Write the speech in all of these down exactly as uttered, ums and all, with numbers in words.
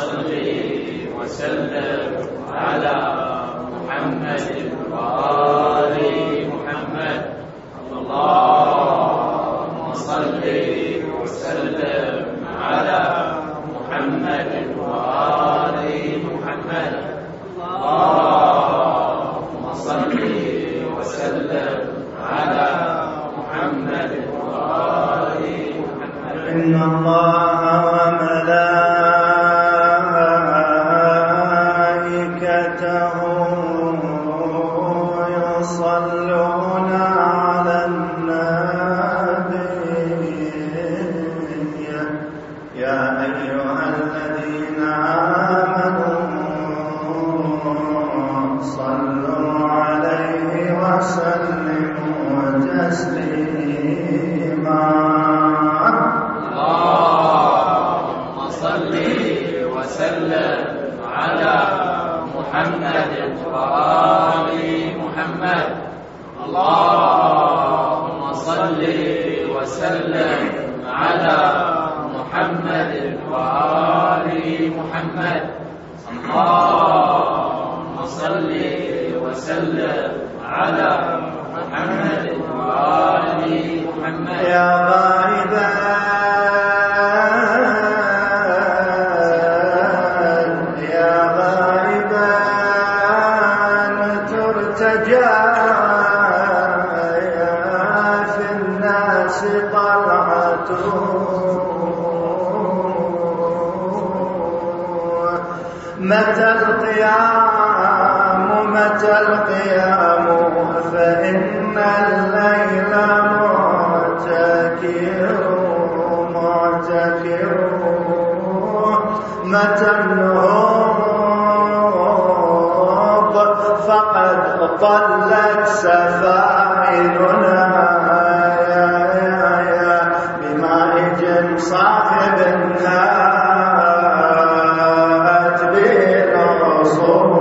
صل وسلم على محمد وآل محمد. اللهم صل وسلم على محمد وآل محمد. اللهم صل وسلم على محمد وآل محمد. إن الله وملائكته يصلون على النبي يا أيها الذين آمنوا صلوا عليه وسلموا تسليما. اللهم صل وسلم على محمد وآل محمد. اللهم صل وسلم على محمد وآل محمد. اللهم صل وسلم على محمد وآل محمد. يا غائبا يا غائبا ترتجى في الناس طلعته متى القيام متى القيام فإن الليل معتكر معتكر متى النهوض فقد ضلت سفائننا يا يا يا بمائج صاحب النات بالرسول.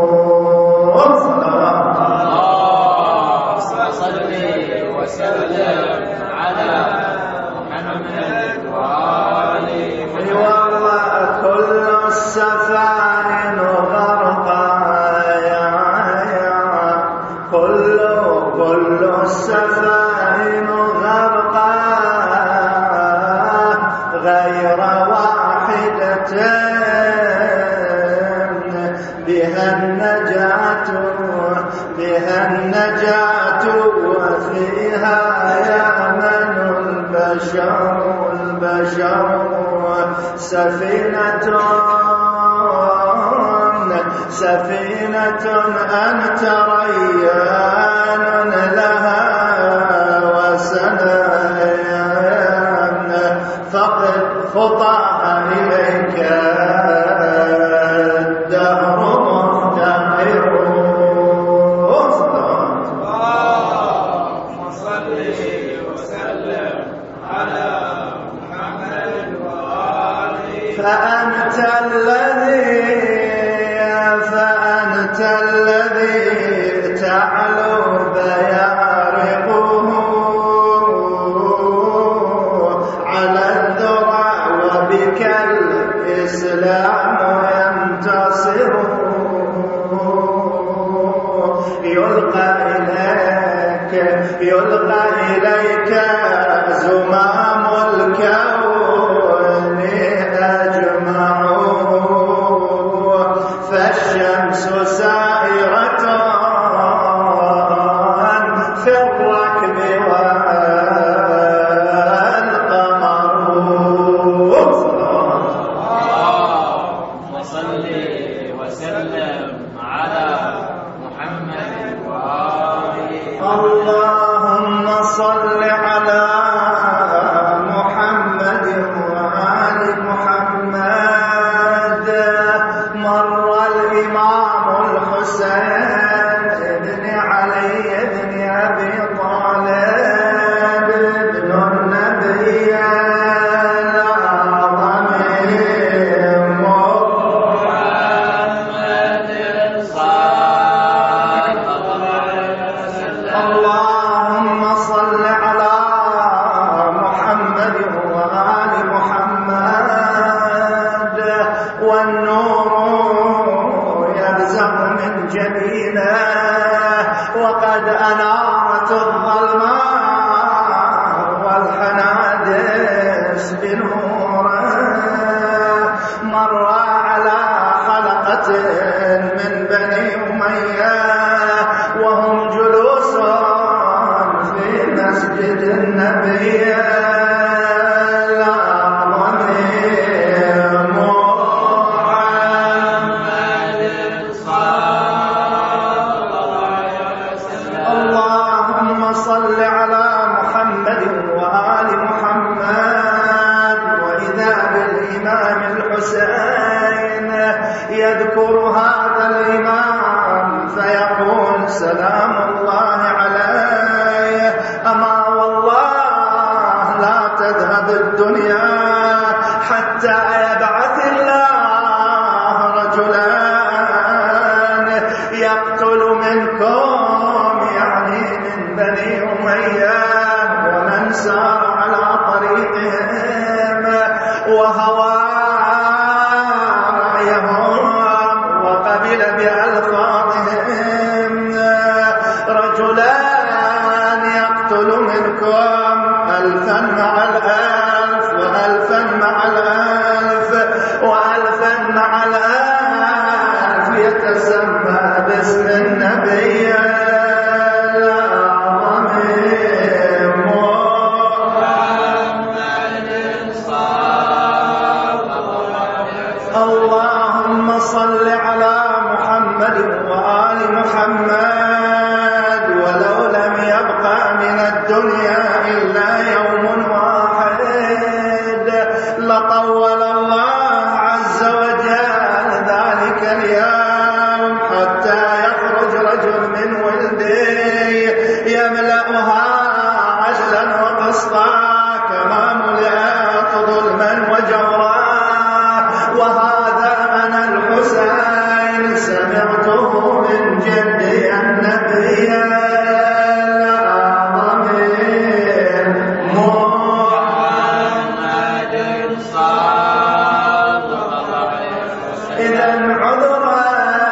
وسلم على محمد وآل محمد. والله كل السفائن غرقا يا يا كل كل السفائن غرقا غير واحدة بها النجاة بها النجاة وفيها يأمن البشر البشر سفينة سفينة أنت ريان لها وسنايان فقد خطاها إليك الدهر مفتقر. اللهم صل وسلم على محمد وآل فأنت الذي فأنت الذي تعلو بيارقه على الذرى وبك الإسلام ينتصر. يلقى إليك يلقى إليك زمام الكون أجمع فالشمس سائرة في الركب والقمر. اللهم صل وسلم على محمد وآل اللهم صل على محمد نورا مر على حلقة من بني أمية وهم جلوس في مسجد النبي يذكر هذا الإمام فيقول سلام الله عليه أما والله لا تذهب الدنيا حتى يبعث الله رجلان يقتل منكم يعني من بني أمية ومن سار على طريقهم وهوى وقبل بألفاظهم رجلان يقتل منكم ألفا مع الألف وألفا مع الألف وألفا مع الألف يتسمى باسم النبي اللهم صل على محمد وآل محمد ولو لم يبقى من الدنيا إلا يوم واحد لطول الله عز وجل ذلك اليوم حتى يخرج رجل من ولده يملأها عدلا وقسطا كما ملئت ظلما وجورا وهذا أنا الحسين سمعته من جدي النبي الأعظم محمد صلى الله عليه وسلم إذن عذرا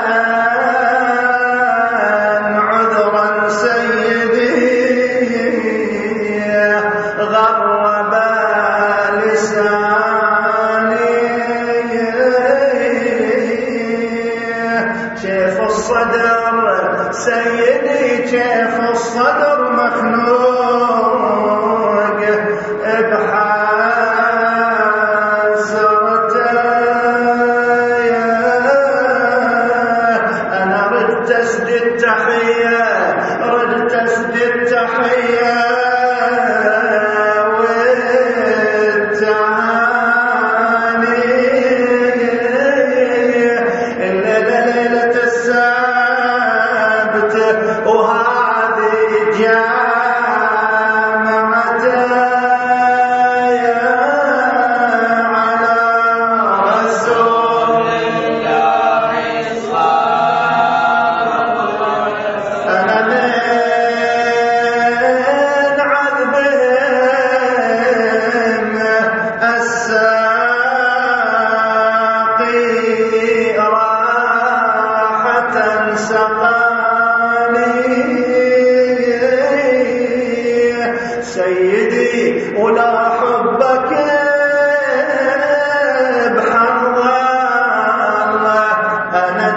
عذرا سيدي غرب لساني شيخ الصدر سيدي شيخ الصدر مخنوق بحسرته أنا ردت أسد التحية ردت أسد التحية سيدي ولا حبك بحظ الله أنا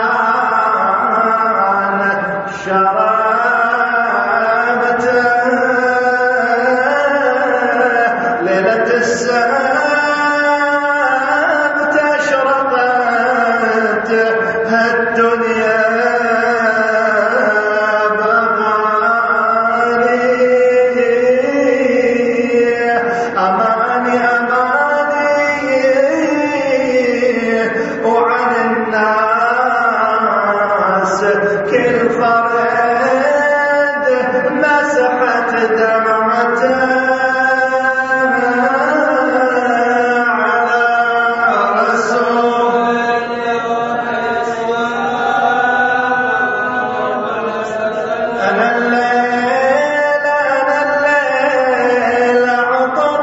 جان شرابته ليلة السبت أشرقت هالدنيا كل فرد مسحت دمعته على رسول أنا الليل أنا الليل عطر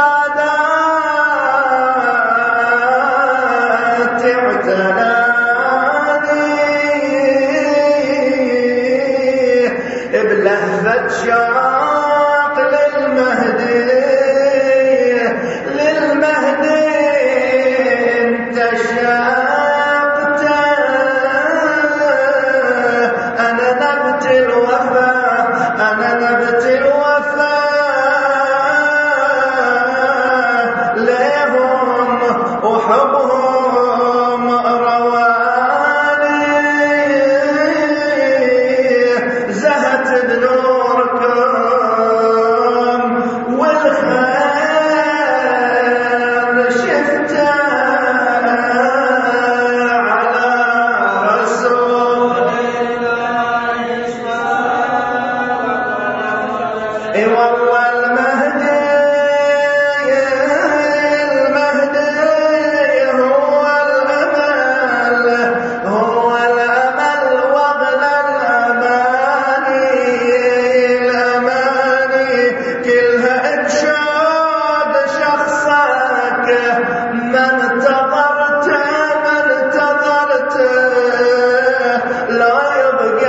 سادات اعتنى بلهفة شاق للمهدي للمهدي المهدي انت شاقته، انا نبت الوفا انا نبت الوفا ليهم وحبهم رواني، زهت بنوركم والخير شفته على رسول الله. اي والله المهدي المهدي هو الامل هو الامل واغلى الاماني، الاماني كلها انشاد شخصك ما انتظرته ما انتظرته، لا يبقى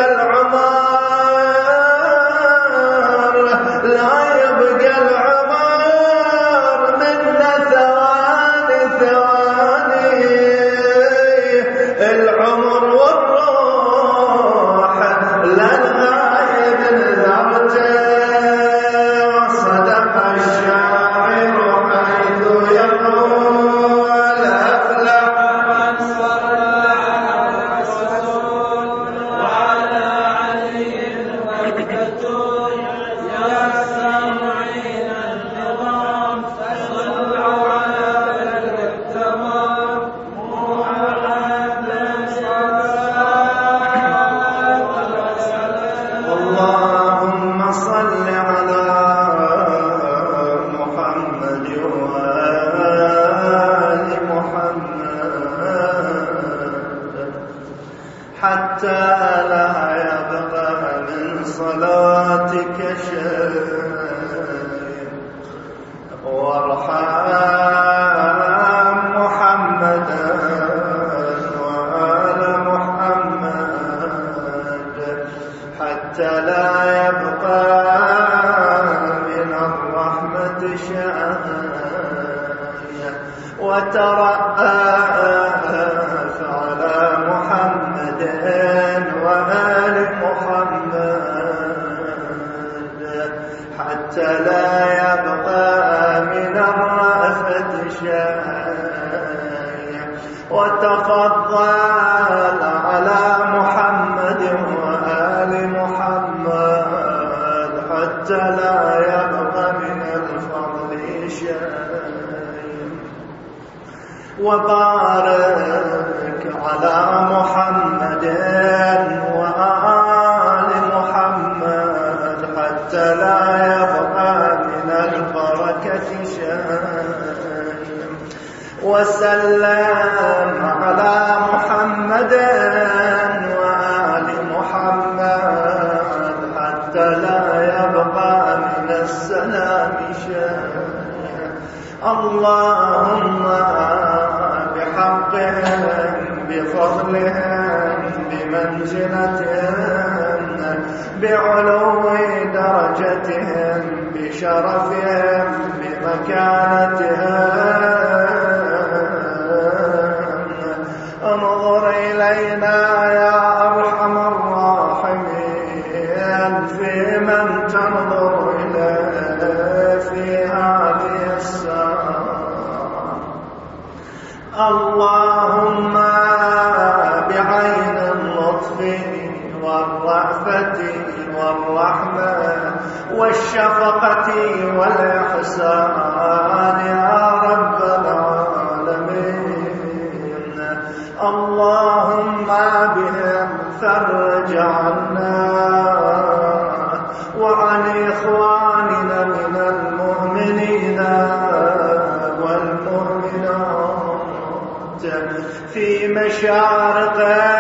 العمر لا يبقى العمر منا ثواني ثواني، العمر والروح للغايب نذرته، وصدق الشاعر حيث يقول أفلح من صلى على الرسول وعلى علي وحدته، يا سامعين النظام صلوا على بدر التمام محمد صلى الله عليه وسلم. اللهم صل على محمد وآل محمد حتى لا يبقى من صلاتك شيء، وارحم محمدا وآل محمد حتى لا يبقى من الرحمة شيء، وترأف على محمد وآل محمد حتى لا يبقى من الرأفة شيء، وتفضل على محمد وآل محمد حتى لا يبقى من الفضل شيء، وبارك على محمد وآل محمد حتى لا يبقى من البركة شيء، وسلم على محمد وآل محمد حتى لا يبقى من السلام شيء. اللهم بحقهم بفضلهم بمنزلتهم بعلو درجتهم بشرفهم بمكانتهم انظر إلينا يا أرحم الراحمين في من تنظر إليه في هذه الساعة. اللهم بعين اللطف والرأفة والرحمة والشفقة والإحسان يا رب العالمين، اللهم بهم فرج عنا وعن إخواننا من المؤمنين والمؤمنات في مشارق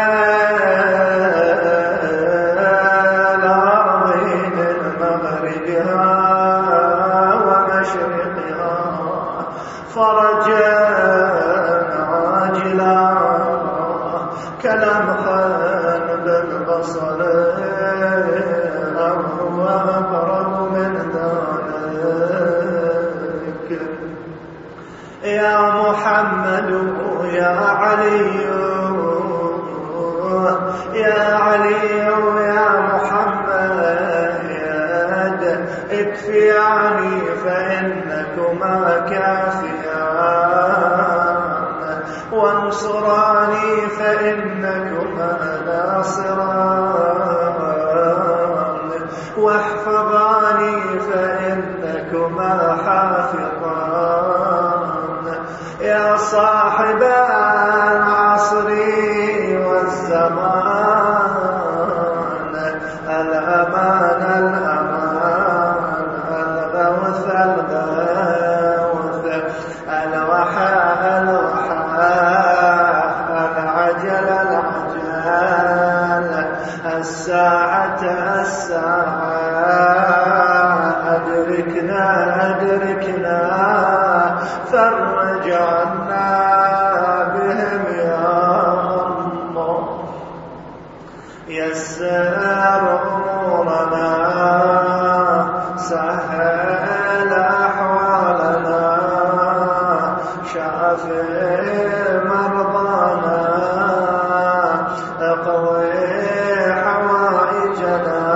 الأرض من مغربها ومشرقها فرجا عاجلا كلمح بالبصر هو أقرب من ذلك. يا محمد يا علي يا علي يا محمد اكفياني فإنكما كافيان وانصراني فإنكما ناصران واحفظاني فإنكما حافظان يا صاحب العصر والزمان الأمان الأمان الغوث الغوث الوحاء الوحاء العجل العجل الساعة الساعة أدركنا أدركنا فرج عنا بهم يا الله يسر أمورنا سهل أحوالنا شافي مرضانا اقضي حوائجنا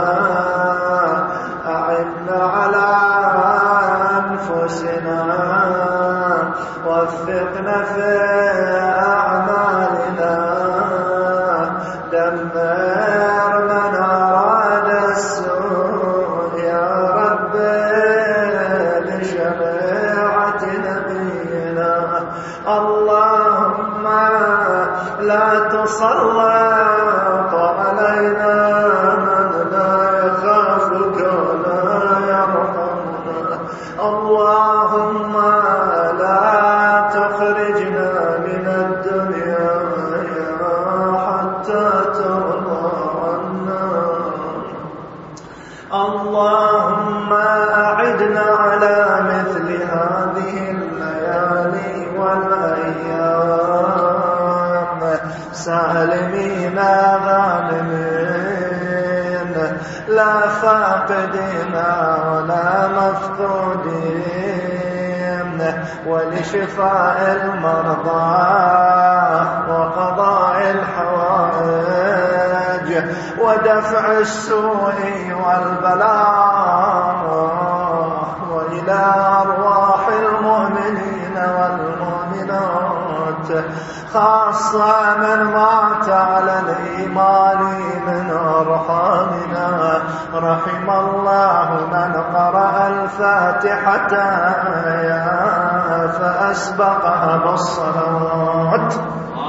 أعنا على أنفسنا وفقنا في أعمالنا دمر من أراد السوء يا رب بشريعة نبينا اللهم لا تسلط علينا من لا يخافك ولا يرحمنا اللهم لا تخرجنا من الدنيا حتى ترضى عنا اللهم أعدنا على مثل هذه الليالي والأيام سالمين غانمين لا فاقدين ولا مفقودين ولشفاء المرضى وقضاء الحوائج ودفع السوء والبلاء وإلى أرواح المؤمنين والمؤمنات خاصة من مات على الإيمان من أرحامنا رحم الله من قرأ الفاتحة فأسبقها بالصلاة